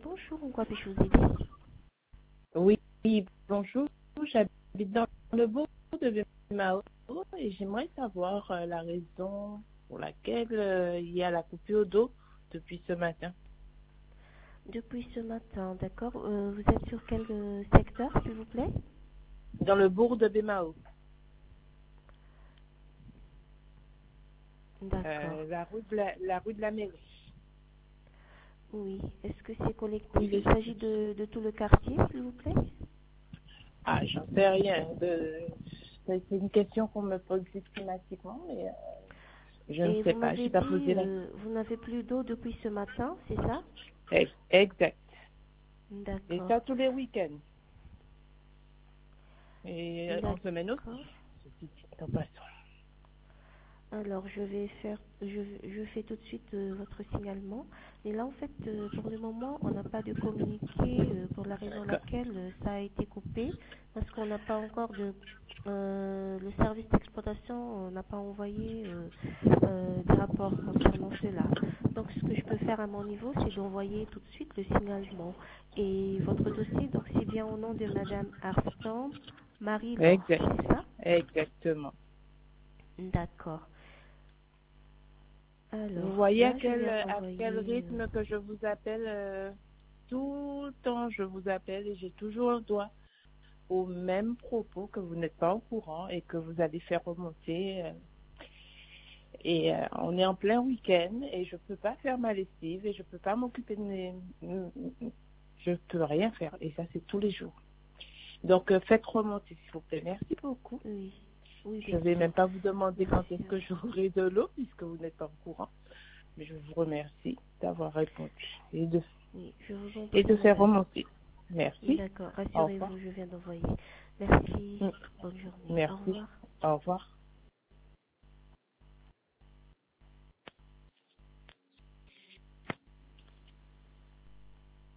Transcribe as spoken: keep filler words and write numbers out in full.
bonjour, en quoi puis-je vous aider? Oui, bonjour. J'habite dans le bourg de Mao et j'aimerais savoir euh, la raison pour laquelle euh, il y a la coupure d'eau depuis ce matin. Depuis ce matin, d'accord. Euh, vous êtes sur quel euh, secteur, s'il vous plaît? Dans le bourg de Bémao, D'accord. euh, la, rue de la, la rue de la mairie. Oui. Est-ce que c'est collectif? Oui, Il je- s'agit de, de tout le quartier, s'il vous plaît? Ah, j'en sais rien. De... C'est c'est une question qu'on me pose systématiquement, mais euh, je ne Et sais vous pas. Je m'avez n'ai pas dit, posé la euh, vous n'avez plus d'eau depuis ce matin, c'est ça? question. Exact. Et D'accord. ça tous les week-ends. Et euh, en semaine aussi. D'accord. Ceci dit, en passant. Alors, je vais faire, je, je fais tout de suite euh, votre signalement. Et là, en fait, euh, pour le moment, on n'a pas de communiqué euh, pour la raison D'accord. laquelle euh, ça a été coupé, parce qu'on n'a pas encore de, euh, le service d'exploitation euh, n'a pas envoyé euh, euh, des rapports concernant cela. Donc, ce que je peux faire à mon niveau, c'est d'envoyer tout de suite le signalement. Et votre dossier, donc, c'est bien au nom de Madame Arston Marie-Laure, Exact. c'est ça? Exactement. D'accord. Vous Alors, voyez à là, je quel, viens à quel d'envoyer... euh, rythme que je vous appelle euh, tout le temps, je vous appelle et j'ai toujours un doigt au même propos que vous n'êtes pas au courant et que vous allez faire remonter. euh, et euh, on est en plein week-end et je peux pas faire ma lessive et je peux pas m'occuper de mes... Je peux rien faire et ça c'est tous les jours. Donc euh, faites remonter s'il vous plaît. Merci beaucoup. oui, oui, Je bien vais sûr. même pas vous demander Bien quand est-ce sûr. que j'aurai de l'eau puisque vous n'êtes pas au courant. Mais je vous remercie d'avoir répondu et de, Oui, je vous en et prie, de faire madame. remonter. Merci. D'accord, Au revoir. rassurez-vous, je viens d'envoyer. Merci. Mm. Bonne journée. Au Merci. revoir. Au revoir.